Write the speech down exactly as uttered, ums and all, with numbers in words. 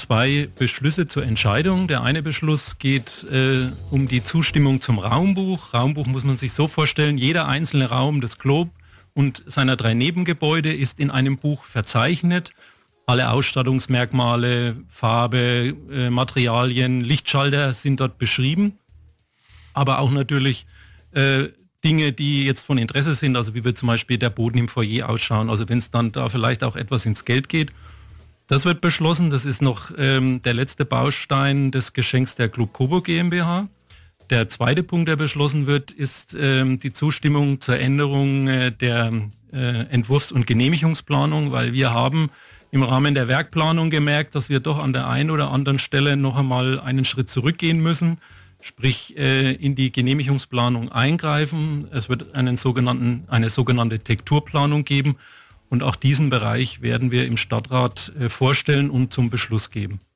zwei Beschlüsse zur Entscheidung. Der eine Beschluss geht äh, um die Zustimmung zum Raumbuch. Raumbuch muss man sich so vorstellen, jeder einzelne Raum des Globe und seiner drei Nebengebäude ist in einem Buch verzeichnet. Alle Ausstattungsmerkmale, Farbe, äh, Materialien, Lichtschalter sind dort beschrieben. Aber auch natürlich äh, Dinge, die jetzt von Interesse sind, also wie wird zum Beispiel der Boden im Foyer ausschauen, also wenn es dann da vielleicht auch etwas ins Geld geht. Das wird beschlossen, das ist noch ähm, der letzte Baustein des Geschenks der Club Coburg GmbH. Der zweite Punkt, der beschlossen wird, ist ähm, die Zustimmung zur Änderung äh, der äh, Entwurfs- und Genehmigungsplanung, weil wir haben im Rahmen der Werkplanung gemerkt, dass wir doch an der einen oder anderen Stelle noch einmal einen Schritt zurückgehen müssen, sprich äh, in die Genehmigungsplanung eingreifen. Es wird einen sogenannten, eine sogenannte Tekturplanung geben und auch diesen Bereich werden wir im Stadtrat äh, vorstellen und zum Beschluss geben.